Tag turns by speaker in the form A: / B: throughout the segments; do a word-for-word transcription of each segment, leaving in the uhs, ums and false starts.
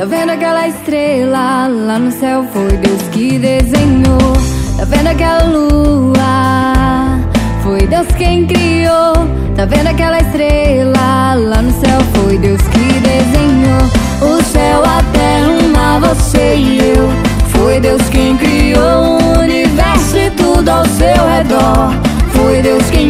A: Tá vendo aquela estrela lá no céu? Foi Deus que desenhou. Tá vendo aquela lua? Foi Deus quem criou. Tá vendo aquela estrela lá no céu? Foi Deus que desenhou. O céu, a terra, o mar, você e eu. Foi Deus quem criou o universo e tudo ao seu redor. Foi Deus quem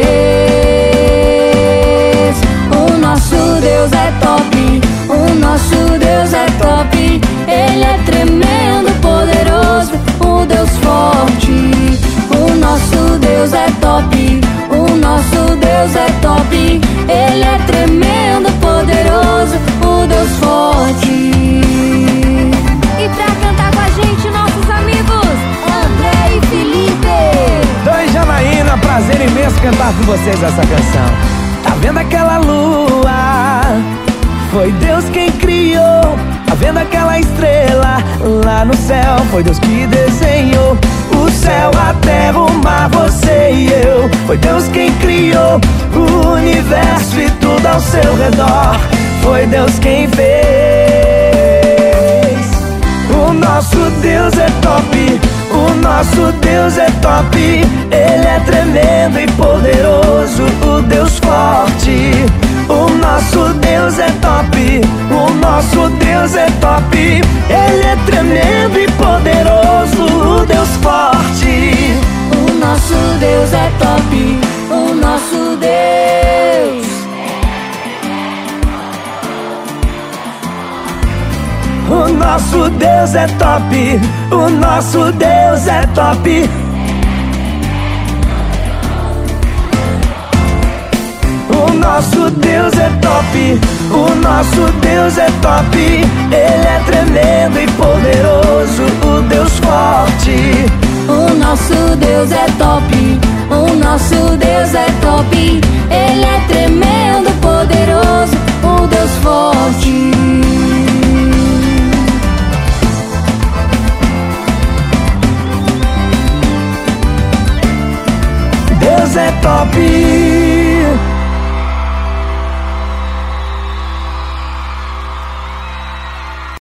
A: fez. O nosso Deus é top. O nosso Deus é top. Ele é tremendo, poderoso, o Deus forte. O nosso Deus é top. O nosso Deus é top. Ele é tremendo, poderoso, o Deus forte. E pra cantar com a gente, nossos amigos André e Felipe.
B: Doi Janaína, prazer imenso cantar com vocês essa canção. Tá vendo aquela lua? Foi Deus quem criou. Tá vendo aquela estrela lá no céu? Foi Deus que desenhou. O céu, a terra, o mar, você e eu. Foi Deus quem criou o universo e tudo ao seu redor. Foi Deus quem fez. O nosso Deus é top. O nosso Deus é top. Ele é tremendo e poderoso, o Deus forte. O nosso Deus é top. O nosso Deus é top. Ele é tremendo e poderoso, o Deus forte.
A: O nosso Deus é top. O nosso Deus.
B: O nosso Deus é top. O nosso Deus é top. O nosso Deus é top. O nosso Deus é top. Ele é tremendo e poderoso, o Deus forte.
A: O nosso Deus é top. O nosso Deus é top. Ele é tremendo, poderoso, o Deus forte.